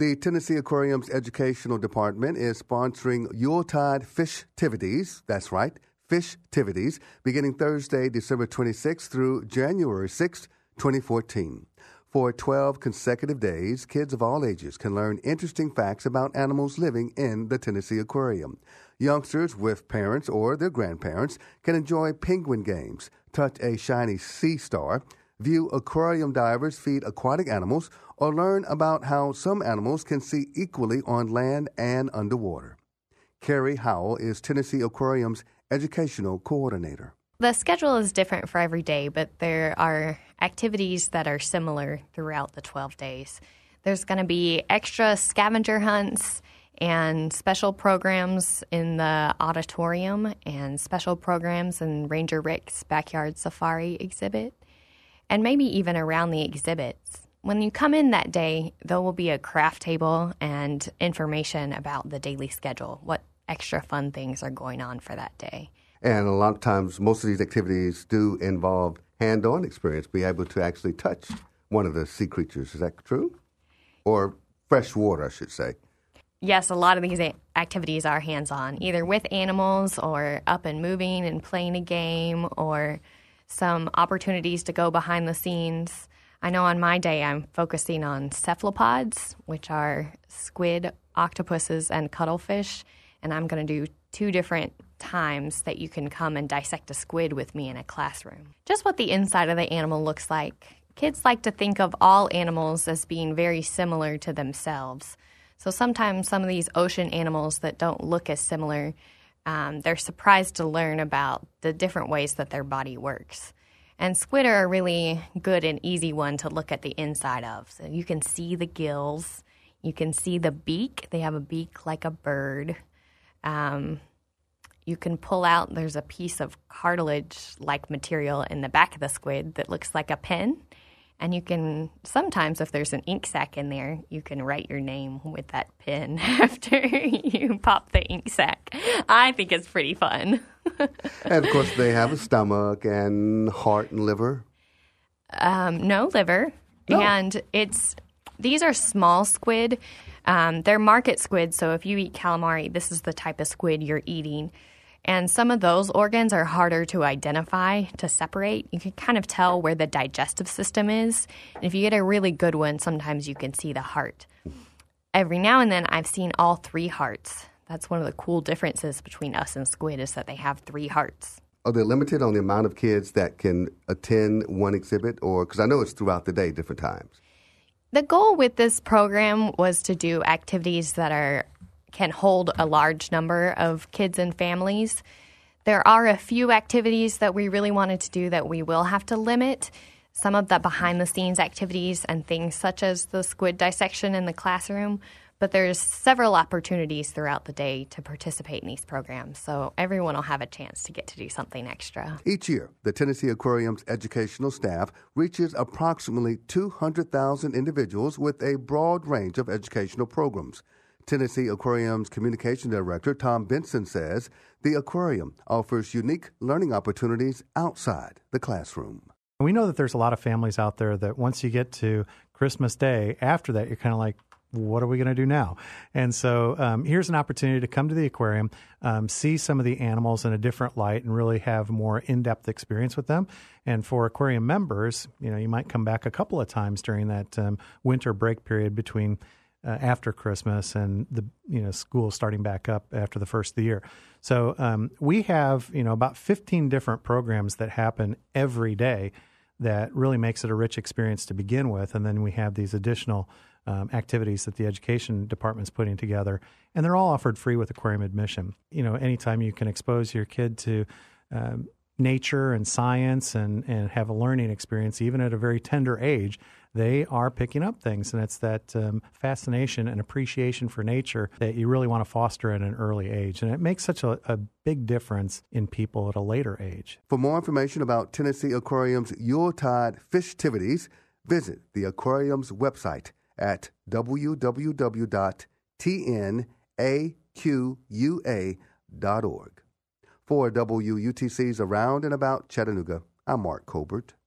The Tennessee Aquarium's Educational Department is sponsoring Yuletide Fishtivities. That's right, Fishtivities, beginning Thursday, December 26th through January 6th, 2014. For 12 consecutive days, kids of all ages can learn interesting facts about animals living in the Tennessee Aquarium. Youngsters with parents or their grandparents can enjoy penguin games, touch a shiny sea star, view aquarium divers feed aquatic animals, or learn about how some animals can see equally on land and underwater. Carrie Howell is Tennessee Aquarium's educational coordinator. The schedule is different for every day, but there are activities that are similar throughout the 12 days. There's going to be extra scavenger hunts and special programs in the auditorium and special programs in Ranger Rick's backyard safari exhibit, and maybe even around the exhibits. When you come in that day, there will be a craft table and information about the daily schedule, what extra fun things are going on for that day. And a lot of times, most of these activities do involve hand-on experience, be able to actually touch one of the sea creatures. Is that true? Or fresh water, I should say. Yes, a lot of these activities are hands-on, either with animals or up and moving and playing a game, or some opportunities to go behind the scenes. I know on my day I'm focusing on cephalopods, which are squid, octopuses, and cuttlefish, and I'm going to do 2 different times that you can come and dissect a squid with me in a classroom. Just what the inside of the animal looks like. Kids like to think of all animals as being very similar to themselves. So sometimes some of these ocean animals that don't look as similar, they're surprised to learn about the different ways that their body works. And squid are a really good and easy one to look at the inside of. So you can see the gills. You can see the beak. They have a beak like a bird. You can pull out, there's a piece of cartilage-like material in the back of the squid that looks like a pen. And you can, sometimes if there's an ink sac in there, you can write your name with that pen after you pop the ink sac. I think it's pretty fun. And, of course, they have a stomach and heart and liver. No liver. No. And these are small squid. They're market squid, so if you eat calamari, this is the type of squid you're eating. And some of those organs are harder to identify, to separate. You can kind of tell where the digestive system is. And if you get a really good one, sometimes you can see the heart. Every now and then, I've seen all 3 hearts. That's one of the cool differences between us and squid is that they have 3 hearts. Are they limited on the amount of kids that can attend one exhibit? Or because I know it's throughout the day, different times. The goal with this program was to do activities that can hold a large number of kids and families. There are a few activities that we really wanted to do that we will have to limit. Some of the behind-the-scenes activities and things such as the squid dissection in the classroom, but there's several opportunities throughout the day to participate in these programs, so everyone will have a chance to get to do something extra. Each year, the Tennessee Aquarium's educational staff reaches approximately 200,000 individuals with a broad range of educational programs. Tennessee Aquarium's communication director, Tom Benson, says the aquarium offers unique learning opportunities outside the classroom. We know that there's a lot of families out there that once you get to Christmas Day, after that, you're kind of like, what are we going to do now? And so here's an opportunity to come to the aquarium, see some of the animals in a different light and really have more in-depth experience with them. And for aquarium members, you might come back a couple of times during that winter break period between after Christmas and the school starting back up after the first of the year. So we have about 15 different programs that happen every day that really makes it a rich experience to begin with. And then we have these additional activities that the education department's putting together, and they're all offered free with aquarium admission. Anytime you can expose your kid to nature and science and have a learning experience, even at a very tender age, they are picking up things. And it's that fascination and appreciation for nature that you really want to foster at an early age. And it makes such a big difference in people at a later age. For more information about Tennessee Aquarium's Yuletide Fishtivities, visit the aquarium's website at www.tnaqua.org. For WUTC's Around and About Chattanooga, I'm Mark Colbert.